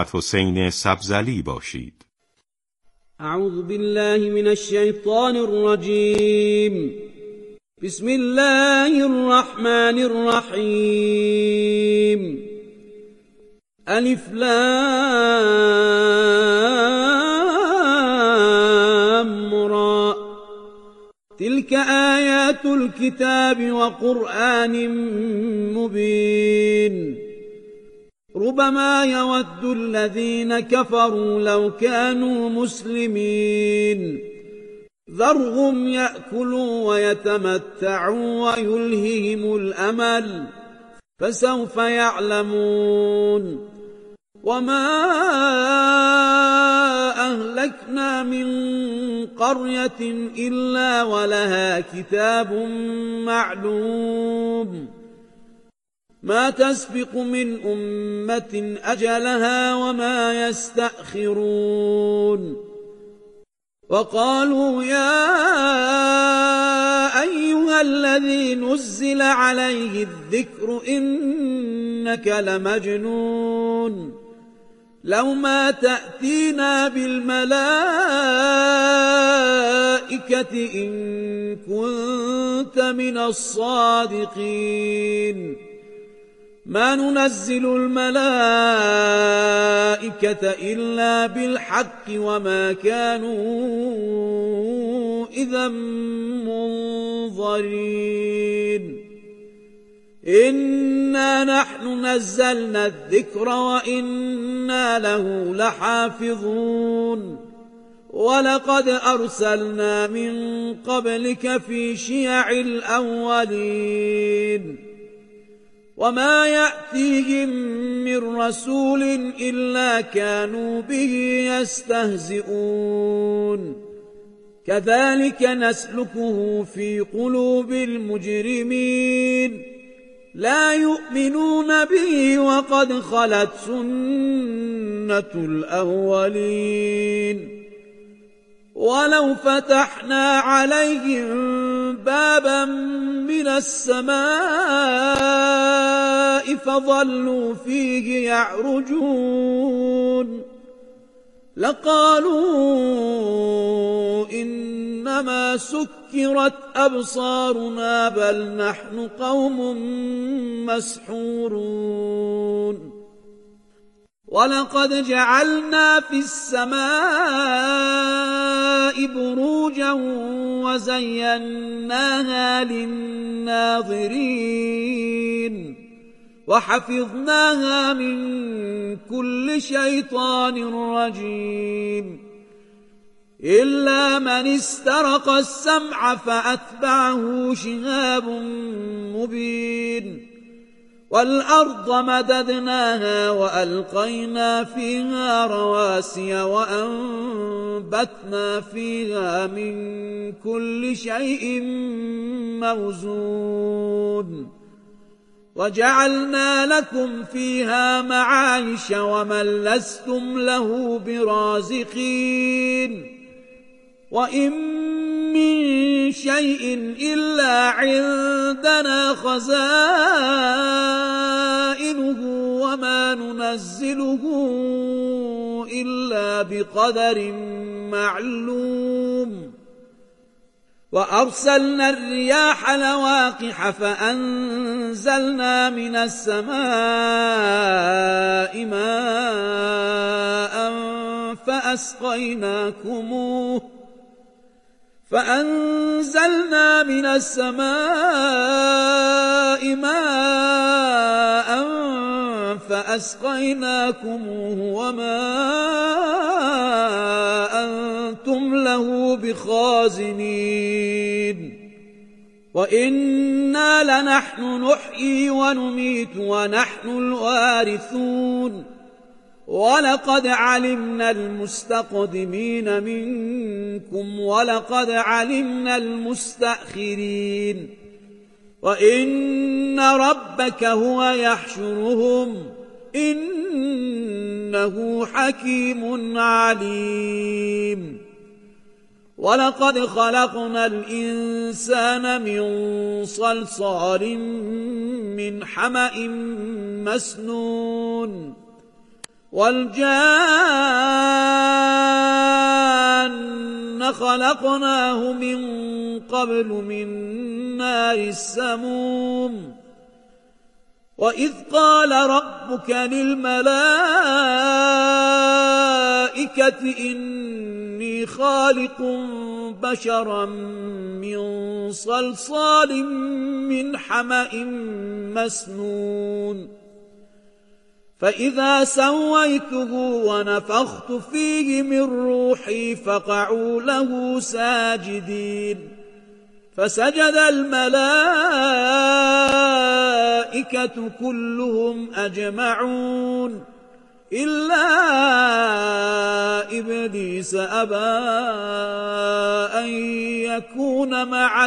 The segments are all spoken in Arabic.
حسین سبزعلی باشید. اعوذ بالله من الشیطان الرجیم. بسم الله الرحمن الرحیم. الف لام را تلك آیات الكتاب وقرآن مبین. ربما يود الذين كفروا لو كانوا مسلمين ذرهم يأكلوا ويتمتعوا ويلههم الأمل فسوف يعلمون. وما أهلكنا من قرية إلا ولها كتاب معلوم ما تسبق من أمة أجلها وما يستأخرون. وقالوا يا أيها الذي نزل عليه الذكر إنك لمجنون لو ما تأتينا بالملائكة إن كنت من الصادقين. ما ننزل الملائكة إلا بالحق وما كانوا إذا منظرين. إنا نحن نزلنا الذكر وإنا له لحافظون. ولقد أرسلنا من قبلك في شيع الأولين وما يأتيهم من رسول إلا كانوا به يستهزئون. كذلك نسلكه في قلوب المجرمين لا يؤمنون به وقد خلت سنة الأولين. ولو فتحنا عليهم بابا من السماء فظلوا فيه يعرجون لقالوا إنما سكرت أبصارنا بل نحن قوم مسحورون. ولقد جعلنا في السماء بروجا وزيناها للناظرين وحفظناها من كل شيطان رجيم إلا من استرق السمع فأتبعه شهاب مبين. والأرض مددناها وألقينا فيها رواسي وأنبتنا فيها من كل شيء موزون. وجعلنا لكم فيها معايش ومن لستم له برازقين. وإن من شيء إلا عندنا خزائنه وما ننزله إلا بقدر معلوم. وأرسلنا الرياح لواقح فأنزلنا من السماء ماء فأنزلنا من السماء ماء فأسقيناكموه وما أنتم له بخازنين. وإنا لنحن نحيي ونميت ونحن الوارثون. ولقد علمنا المستقدمين منكم ولقد علمنا المستأخرين. وإن ربك هو يحشرهم إنه حكيم عليم. ولقد خلقنا الإنسان من صلصال من حمأ مسنون والجان خلقناه من قبل من نار السموم وإذ قال ربك للملائكة إني خالق بشرا من صلصال من حمأ مسنون فإذا سويته ونفخت فيه من روحي فقعوا له ساجدين فسجد الملائكة كلهم أجمعون إلا إبليس أبى أن يكون مع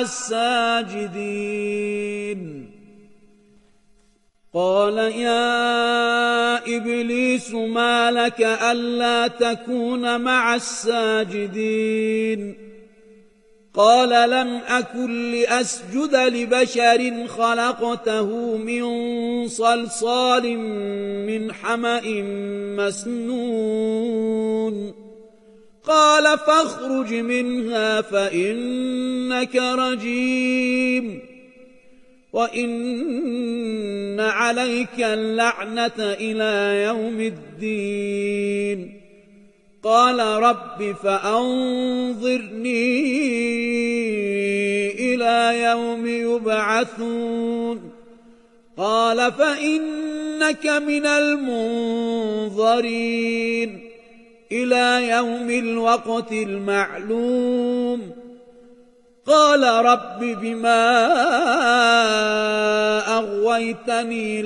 الساجدين قال يا إبليس ما لك ألا تكون مع الساجدين قال لم أكن لأسجد لبشر خلقته من صلصال من حمأ مسنون قال فاخرج منها فإنك رجيم وإن عليك اللعنة إلى يوم الدين قال رب فأنظرني إلى يوم يبعثون قال فإنك من المنظرين إلى يوم الوقت المعلوم قال رب بما أغويتني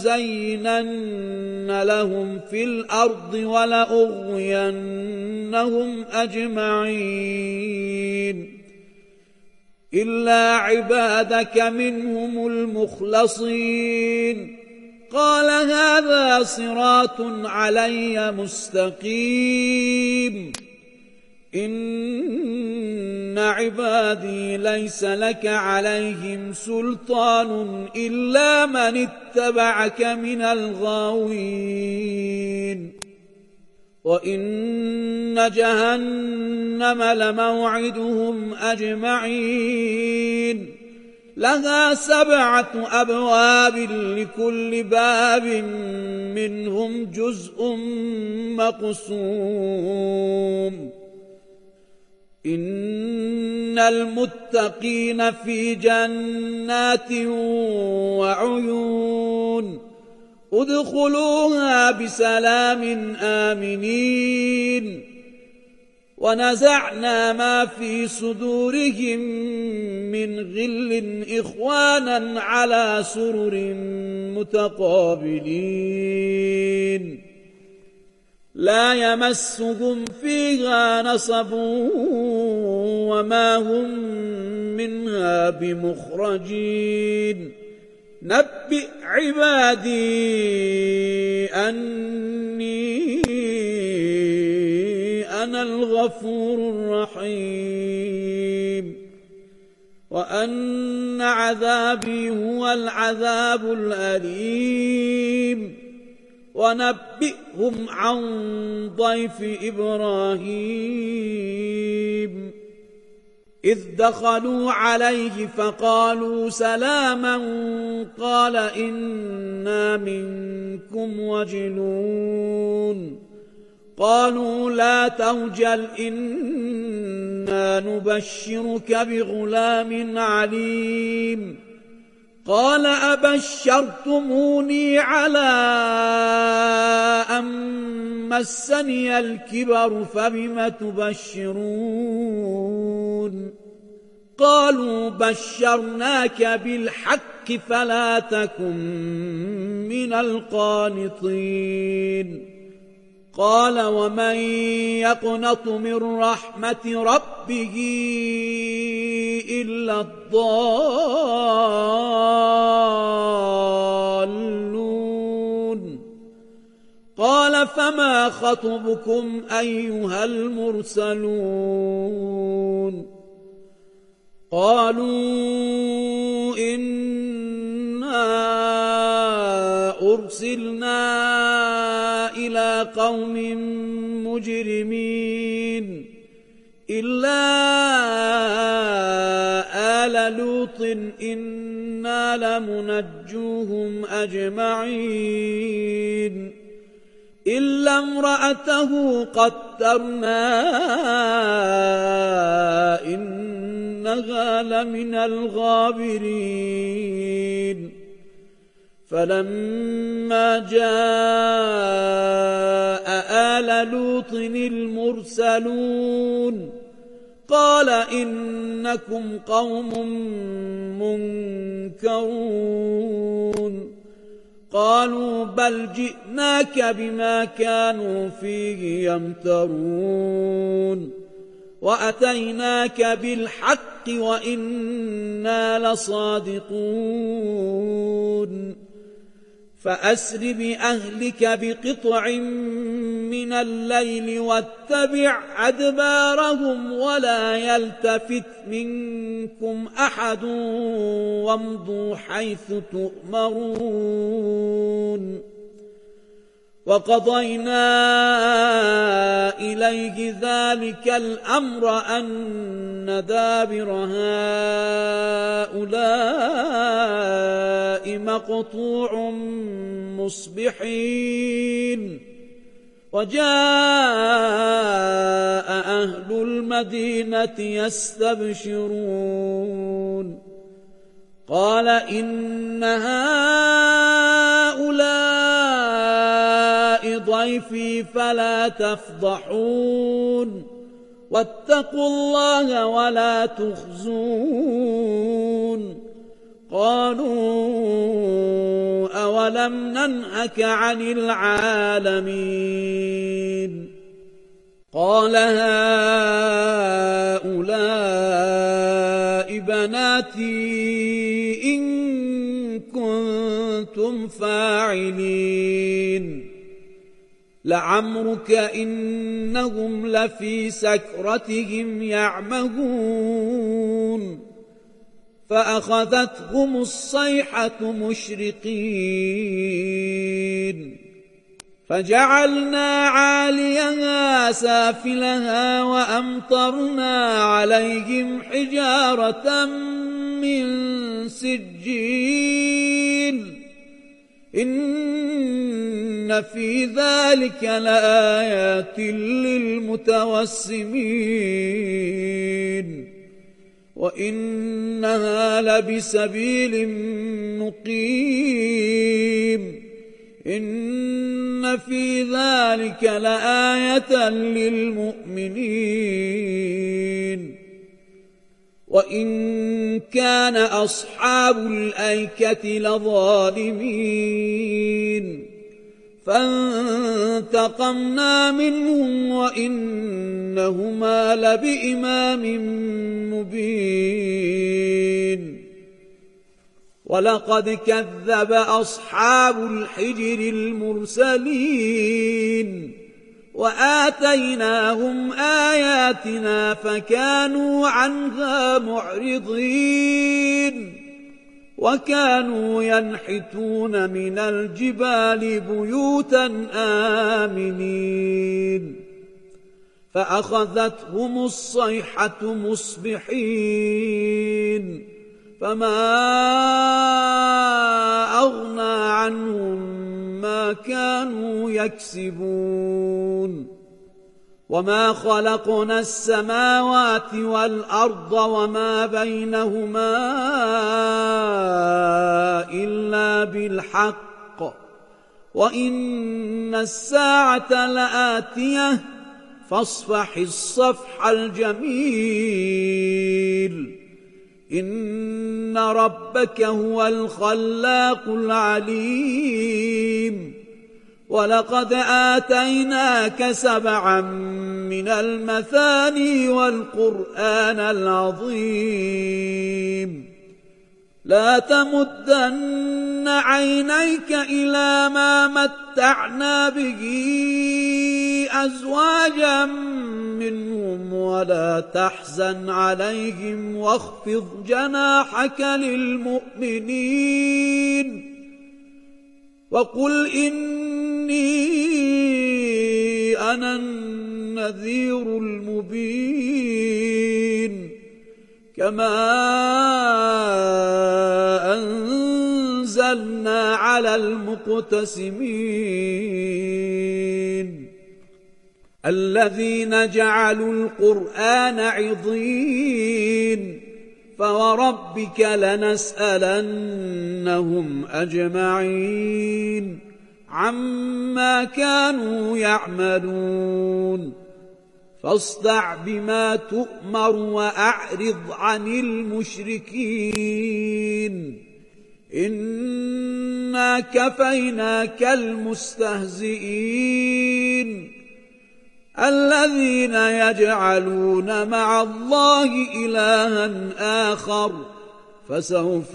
لأزينن لهم في الأرض ولأغوينهم أجمعين إلا عبادك منهم المخلصين قال هذا صراط علي مستقيم إن عبادي ليس لك عليهم سلطان إلا من اتبعك من الغاوين وإن جهنم لموعدهم أجمعين لها 7 أبواب لكل باب منهم جزء مقسوم إن المتقين في جنات وعيون ادخلوها بسلام آمنين ونزعنا ما في صدورهم من غل إخوانا على سرر متقابلين لا يمسهم فيها نصب وما هم منها بمخرجين نبئ عبادي أني أنا الغفور الرحيم وأن عذابي هو العذاب الأليم ونبئهم عن ضيف إبراهيم إذ دخلوا عليه فقالوا سلاما قال إنا منكم وجلون قالوا لا توجل إنا نبشرك بغلام عليم قال أبشرتموني على أن مسني الكبر فبم تبشرون قالوا بشرناك بالحق فلا تكن من القانطين قال ومن يقنط من رحمة ربه إلا الضالون قال فما خطبكم أيها المرسلون قالوا إنا أرسلنا إلى قوم مجرمين إلا آل لوط إنا لمنجوهم أجمعين إلا امرأته قدرنا إنها لمن الغابرين فلما جاء آل لوط المرسلون قال إنكم قوم منكرون قالوا بل جئناك بما كانوا فيه يمترون وأتيناك بالحق وإنا لصادقون فأسر بأهلك بقطع من الليل واتبع أدبارهم ولا يلتفت منكم أحد وامضوا حيث تؤمرون وقضينا إليه ذلك الأمر أن دابر هؤلاء مقطوع مصبحين وجاء أهل المدينة يستبشرون قال إن هؤلاء ضيفي فلا تفضحون واتقوا الله ولا تخزون قالوا أولم ننهك عن العالمين قال هؤلاء بناتي إن كنتم فاعلين لعمرك إنهم لفي سكرتهم يعمهون فأخذتهم الصيحة مشرقين فجعلنا عاليها سافلها وأمطرنا عليهم حجارة من سجيل إن في ذلك لآيات للمتوسمين وإنها لبسبيل مقيم إن في ذلك لآية للمؤمنين وإن كان أصحاب الأيكة لظالمين فانتقمنا منهم وإنهما لبإمام مبين ولقد كذب أصحاب الحجر المرسلين وآتيناهم آياتنا فكانوا عنها معرضين وكانوا ينحتون من الجبال بيوتا آمنين فأخذتهم الصيحة مصبحين فما أغنى عنهم ما كانوا يكسبون وما خلقنا السماوات والأرض وما بينهما إلا بالحق وإن الساعة لآتية فاصفح الصفح الجميل إن ربك هو الخلاق العليم ولقد آتيناك 7 من المثاني والقرآن العظيم لا تمدن عينيك إلى ما متعنا به أزواجا منهم ولا تحزن عليهم واخفض جناحك للمؤمنين وقل إني أنا النذير المبين كما أنزلنا على المقتسمين الذين جعلوا القرآن عضين فوربك لنسألنهم أجمعين عما كانوا يعملون فاصدع بما تؤمر وأعرض عن المشركين إنا كفيناك المستهزئين الذين يجعلون مع الله إلها آخر فسوف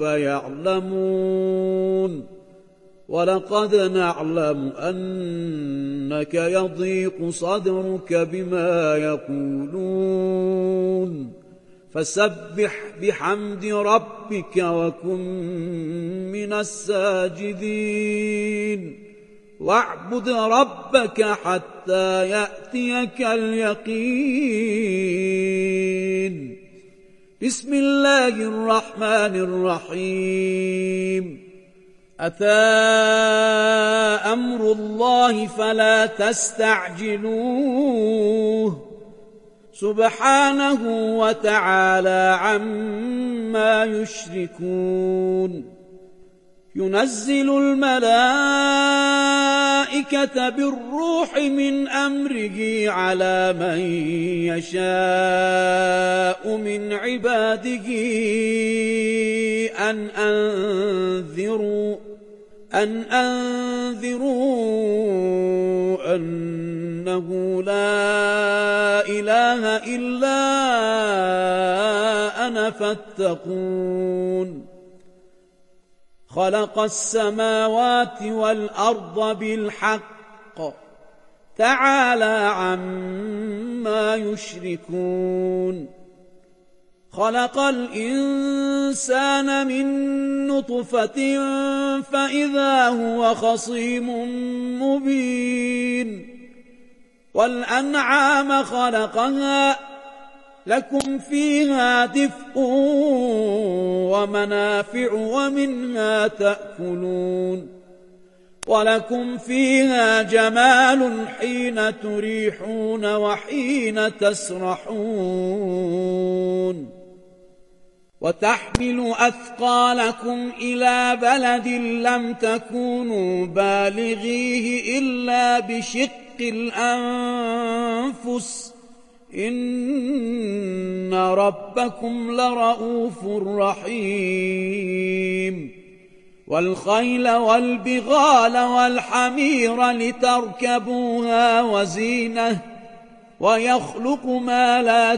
يعلمون ولقد نعلم أنك يضيق صدرك بما يقولون فسبح بحمد ربك وكن من الساجدين واعبد ربك حتى يأتيك اليقين بسم الله الرحمن الرحيم أتى أمر الله فلا تستعجلوه سبحانه وتعالى عما يشركون ينزل الملائكة بالروح من أمره على من يشاء من عباده أن أنذروا أنه لا إله إلا أنا فاتقون خلق السماوات والأرض بالحق تعالى عما يشركون خلق الإنسان من نطفة فإذا هو خصيم مبين والأنعام خلقها لكم فيها دفء ومنافع ومنها تأكلون ولكم فيها جمال حين تريحون وحين تسرحون وتحمل أثقالكم إلى بلد لم تكونوا بالغيه إلا بشق الأنفس إن ربكم لرؤوف رحيم والخيل والبغال والحمير لتركبوها وزينة ويخلق ما لا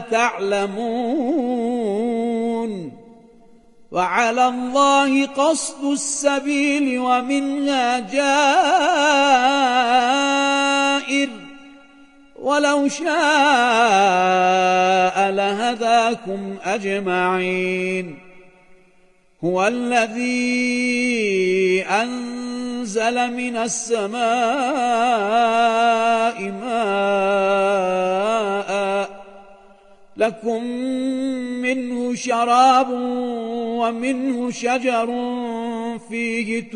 تعلمون وعلى الله قصد السبيل ومنها جائر ولو شاء لهداكم أجمعين هو الذي أنزل من السماء ماء لكم منه شراب ومنه شجر فيه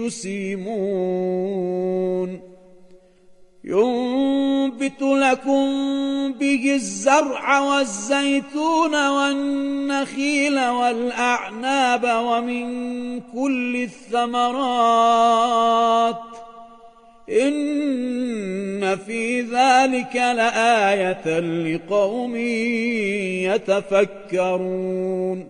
تسيمون ينبت لكم به الزرع والزيتون والنخيل والأعناب ومن كل الثمرات إن في ذلك لآية لقوم يتفكرون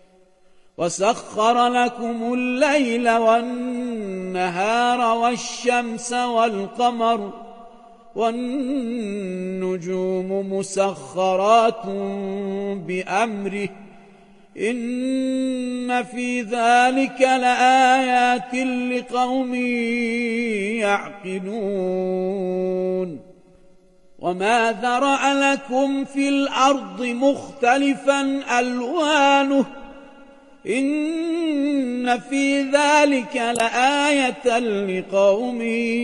وسخر لكم الليل والنهار والشمس والقمر والنجوم مسخرات بأمره إن في ذلك لآيات لقوم يعقلون وما ذرأ لكم في الأرض مختلفا ألوانه إن في ذلك لآية لقوم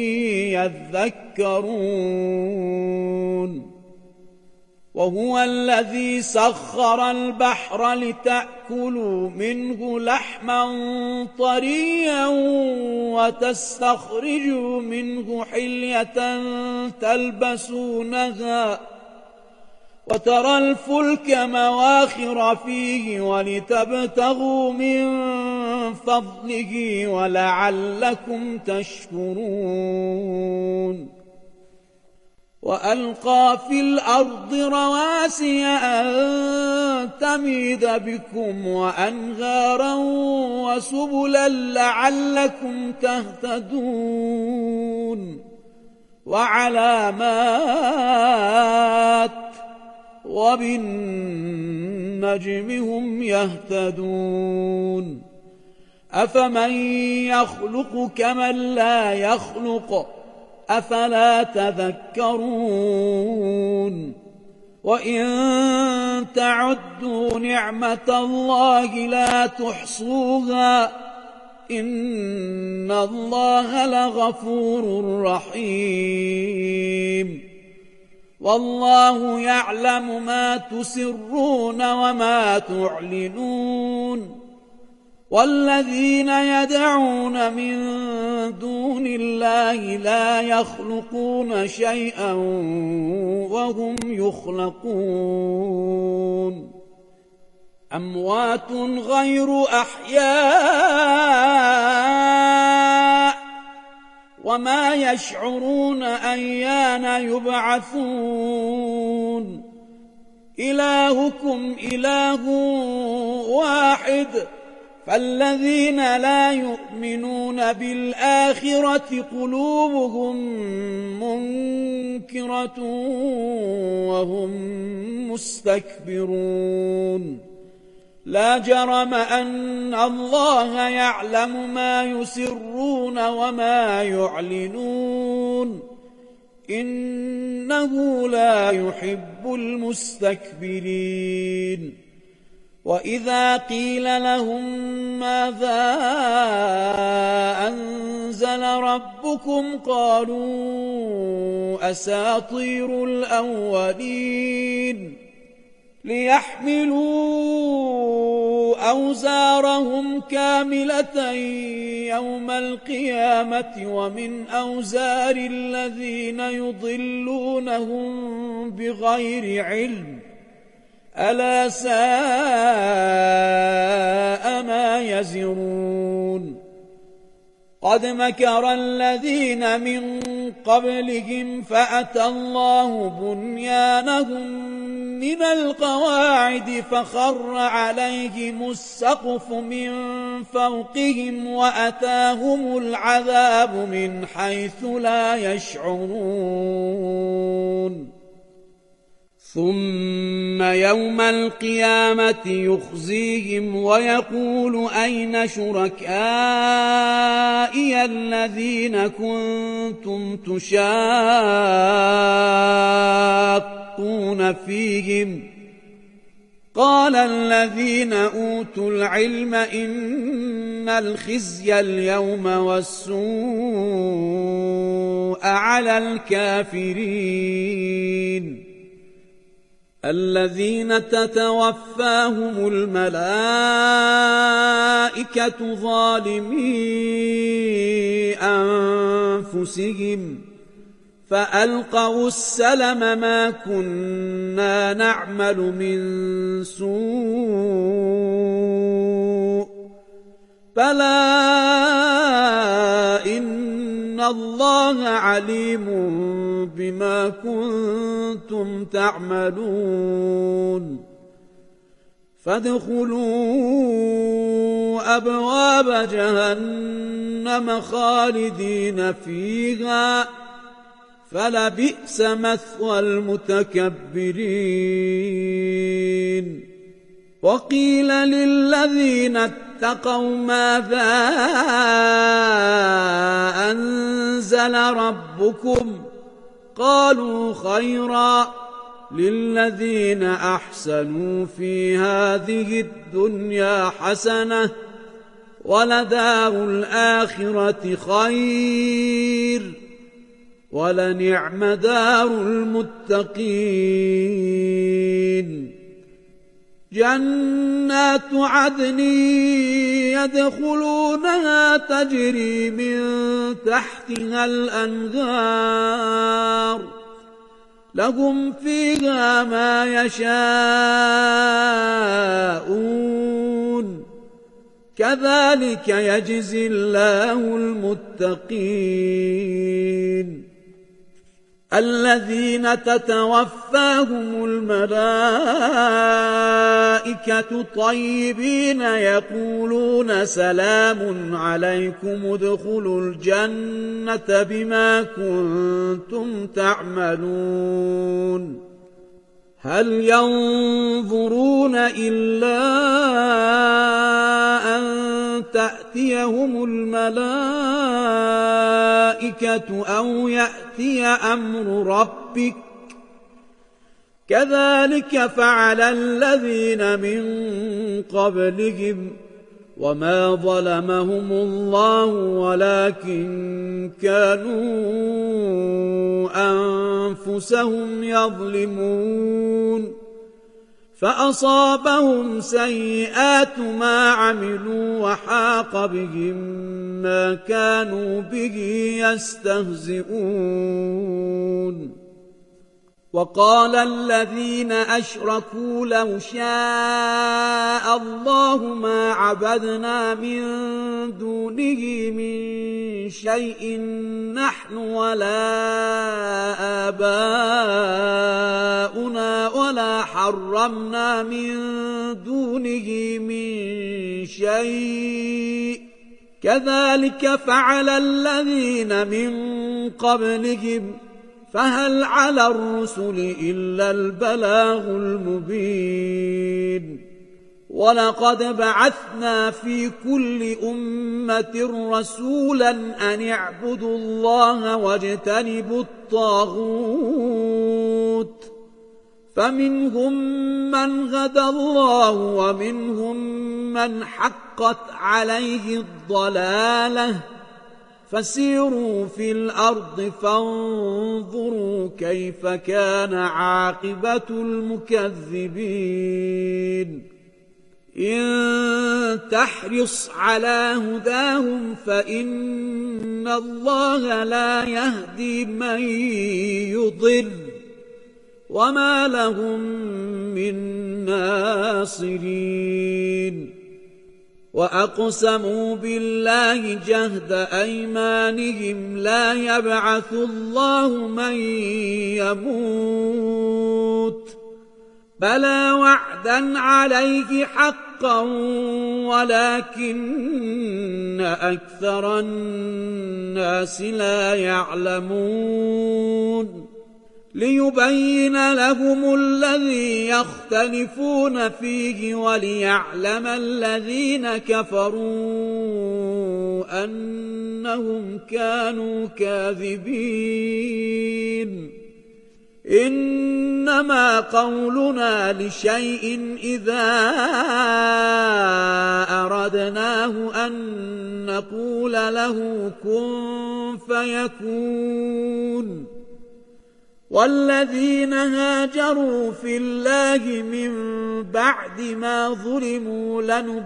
يذكرون وهو الذي سخر البحر لتأكلوا منه لحما طريا وتستخرجوا منه حلية تلبسونها وترى الفلك مواخر فيه ولتبتغوا من فضله ولعلكم تشكرون وألقى في الأرض رواسي أن تميد بكم وأنهارا وسبلا لعلكم تهتدون وعلامات وبالنجم هم يهتدون أفمن يخلق كمن لا يخلق أفلا تذكرون وإن تعدوا نعمة الله لا تحصوها إن الله لغفور رحيم والله يعلم ما تسرون وما تعلنون والذين يدعون من دون الله لا يخلقون شيئا وهم يخلقون أموات غير أحياء وما يشعرون أيان يبعثون إلهكم إله واحد فالذين لا يؤمنون بالآخرة قلوبهم منكرة وهم مستكبرون لا جرم أن الله يعلم ما يسرون وما يعلنون إنه لا يحب المستكبرين وإذا قيل لهم ماذا أنزل ربكم قالوا أساطير الأولين ليحملوا أوزارهم كاملة يوم القيامة ومن أوزار الذين يضلونهم بغير علم ألا ساء ما يزرون قد مكر الذين من قبلهم فأتى الله بنيانهم من القواعد فخر عليهم السقف من فوقهم وأتاهم العذاب من حيث لا يشعرون ثم يوم القيامة يخزيهم ويقول أين شركائي الذين كنتم تشاقون فيهم قال الذين أوتوا العلم إن الخزي اليوم والسوء على الكافرين الذين تتوفاهم الملائكة ظالمي أنفسهم فألقوا السلم ما كنا نعمل من سوء بلى إن الله عليم بما كنتم تعملون فادخلوا أبواب جهنم خالدين فيها فلبئس مثوى المتكبرين وقيل للذين اتقوا ماذا أنزل ربكم قالوا خيرا للذين أحسنوا في هذه الدنيا حسنة ولدار الآخرة خير ولنعم دار المتقين جنات عدن يدخلونها تجري من تحتها الأنهار لهم فيها ما يشاءون كذلك يجزي الله المتقين الذين تتوفاهم الملائكة طيبين يقولون سلام عليكم ادخلوا الجنة بما كنتم تعملون هل ينظرون إلا أن تأتيهم الملائكة أو يأتي أمر ربك كذلك فعل الذين من قبلهم وما ظلمهم الله ولكن كانوا أنفسهم يظلمون فأصابهم سيئات ما عملوا وحاق بهم ما كانوا به يستهزئون وقال الذين أشركوا لو شاء الله ما عبدنا من دونه من شيء نحن ولا آباؤنا ولا حرمنا من دونه من شيء كذلك فعل الذين من قبلهم فهل على الرسل إلا البلاغ المبين ولقد بعثنا في كل أمة رسولا أن اعبدوا الله واجتنبوا الطاغوت فمنهم من هدى الله ومنهم من حقت عليه الضلالة فسيروا في الأرض فانظروا كيف كان عاقبة المكذبين إن تحرص على هداهم فإن الله لا يهدي من يضل وما لهم من ناصرين وأقسموا بالله جهد أيمانهم لا يبعث الله من يموت بلى وعدا عليه حقا ولكن أكثر الناس لا يعلمون ليبين لهم الذي يختلفون فيه وليعلم الذين كفروا أنهم كانوا كاذبين إنما قولنا لشيء إذا أردناه أن نقول له كن فيكون والذين هاجروا في الله من بعد ما ظلموا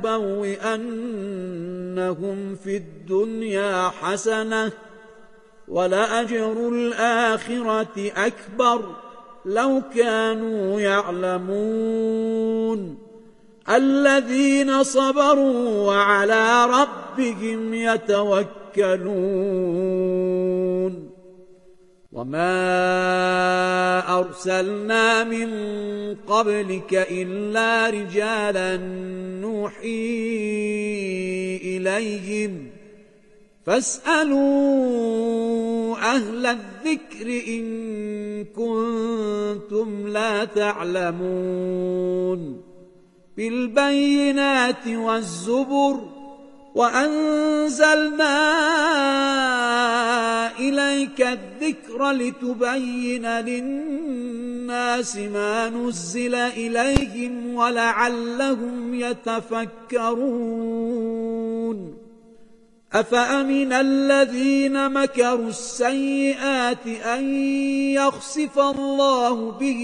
لنبوئنهم في الدنيا حسنة ولأجر الآخرة أكبر لو كانوا يعلمون الذين صبروا وعلى ربهم يتوكلون وما أرسلنا من قبلك إلا رجالا نوحي إليهم فاسألوا أهل الذكر إن كنتم لا تعلمون بالبينات والزبر وأنزلنا إليك الذكر لتبين للناس ما نزل إليهم ولعلهم يتفكرون أفأمن الذين مكروا السيئات أن يخسف الله بهم